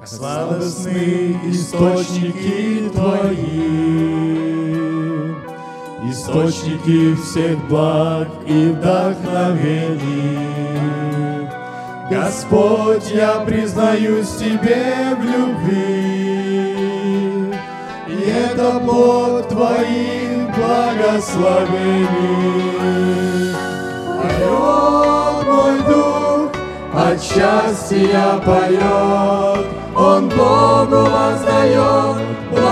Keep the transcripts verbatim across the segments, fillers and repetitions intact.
Сладостны источники Твои, источники всех благ и вдохновений. Господь, я признаюсь Тебе в любви, и это плод Твоих благословений. Поет мой дух, от счастья поет, он Богу воздает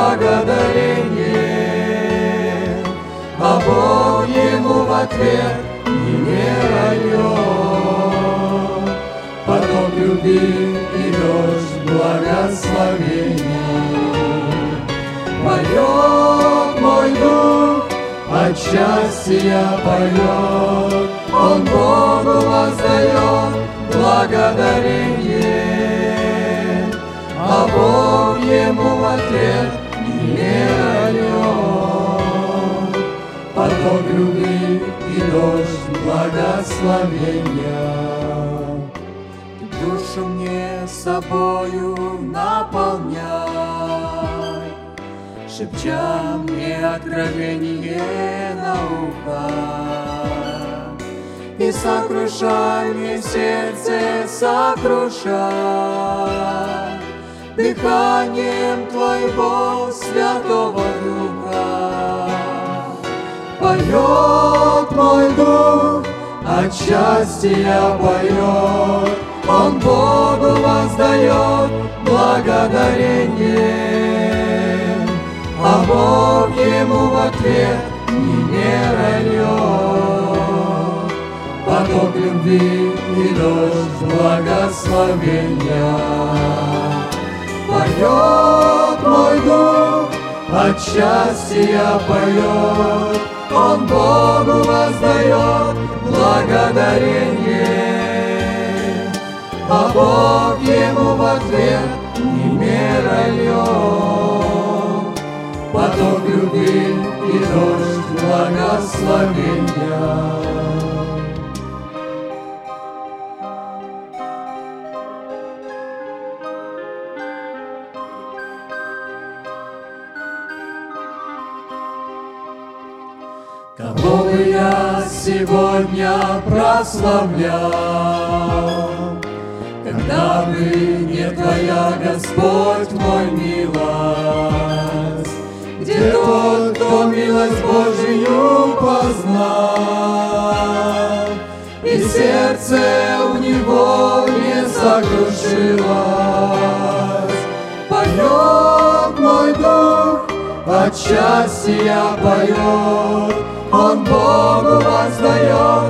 благодарение, а Бог ему в ответ неверою. Поток любви и дождь благословения. Поет мой дух, от счастья поет, он Богу воздает благодарение, а Бог ему в ответ неверою. Поток любви и дождь благословения. Душу мне собою наполняй, шепча мне откровение на ухо, и сокрушай мне сердце, сокрушай дыханием Твоего Святого Духа. Поет мой дух, от счастья поет, он Богу воздает благодарение, а Бог ему в ответ неверою. Поток любви и дождь благословения. Поет мой дух, от счастья поет, он Богу воздает благодарение, а Бог ему в ответ неверою. Поток любви и дождь благословения. Кого бы я сегодня прославлял, когда бы не Твоя, Господь мой, милость? Где тот, кто милость Божию познал, и сердце у него не сокрушилось? Поет мой дух, от счастья поет, он Богу воздает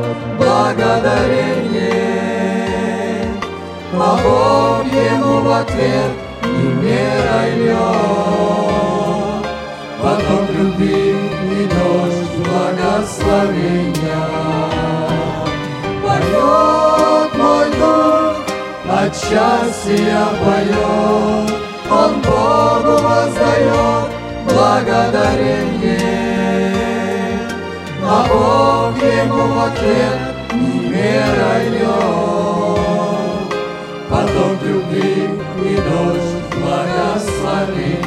благодарение, а Бог ему в ответ неверою. Поток любви и дождь благословения. Поет мой дух, от счастья поет, он Богу воздает благодарение, а Бог ему в ответ неверою. Поток любви и дождь благословения.